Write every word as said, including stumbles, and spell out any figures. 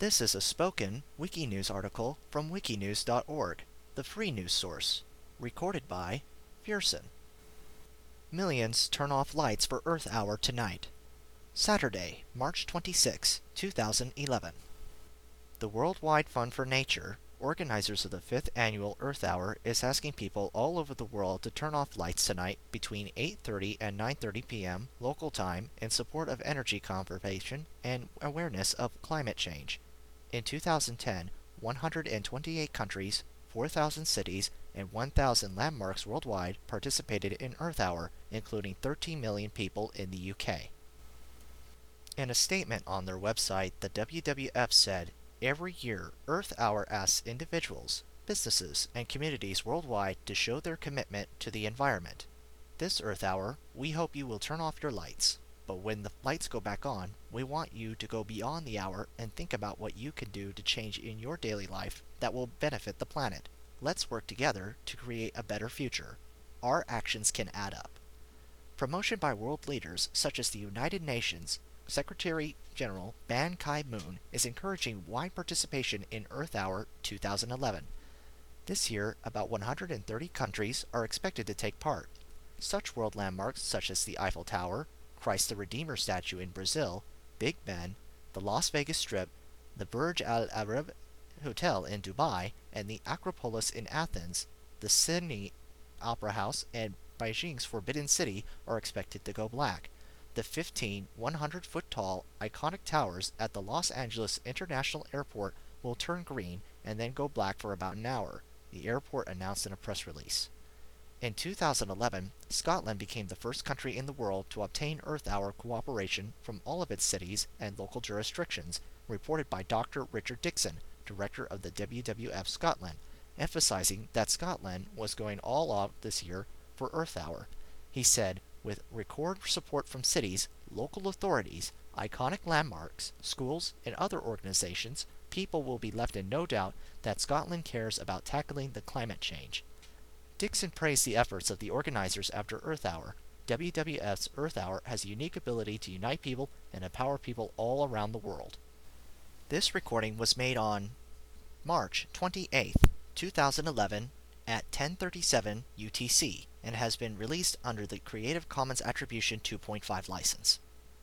This is a spoken Wikinews article from wikinews dot org, the free news source. Recorded by Pearson. Millions turn off lights for Earth Hour tonight. Saturday, March twenty-sixth, two thousand eleven. The Worldwide Fund for Nature, organizers of the fifth Annual Earth Hour, is asking people all over the world to turn off lights tonight between eight thirty and nine thirty p m local time in support of energy conservation and awareness of climate change. In two thousand ten, one hundred twenty-eight countries, four thousand cities, and one thousand landmarks worldwide participated in Earth Hour, including thirteen million people in the U K. In a statement on their website, the W W F said, "Every year, Earth Hour asks individuals, businesses, and communities worldwide to show their commitment to the environment. This Earth Hour, we hope you will turn off your lights. But when the lights go back on, we want you to go beyond the hour and think about what you can do to change in your daily life that will benefit the planet. Let's work together to create a better future. Our actions can add up." Promotion by world leaders such as the United Nations Secretary General Ban Ki-moon is encouraging wide participation in Earth Hour two thousand eleven. This year, about one hundred thirty countries are expected to take part. Such world landmarks such as the Eiffel Tower, Christ the Redeemer statue in Brazil, Big Ben, the Las Vegas Strip, the Burj Al Arab Hotel in Dubai, and the Acropolis in Athens, the Sydney Opera House, and Beijing's Forbidden City are expected to go black. The fifteen one hundred foot tall iconic towers at the Los Angeles International Airport will turn green and then go black for about an hour, the airport announced in a press release. In two thousand eleven, Scotland became the first country in the world to obtain Earth Hour cooperation from all of its cities and local jurisdictions, reported by Doctor Richard Dixon, director of the W W F Scotland, emphasizing that Scotland was going all out this year for Earth Hour. He said, "With record support from cities, local authorities, iconic landmarks, schools, and other organizations, people will be left in no doubt that Scotland cares about tackling the climate change." Dixon praised the efforts of the organizers after Earth Hour. W W F's Earth Hour has a unique ability to unite people and empower people all around the world. This recording was made on March twenty-eighth, two thousand eleven at ten thirty-seven U T C and has been released under the Creative Commons Attribution two point five license.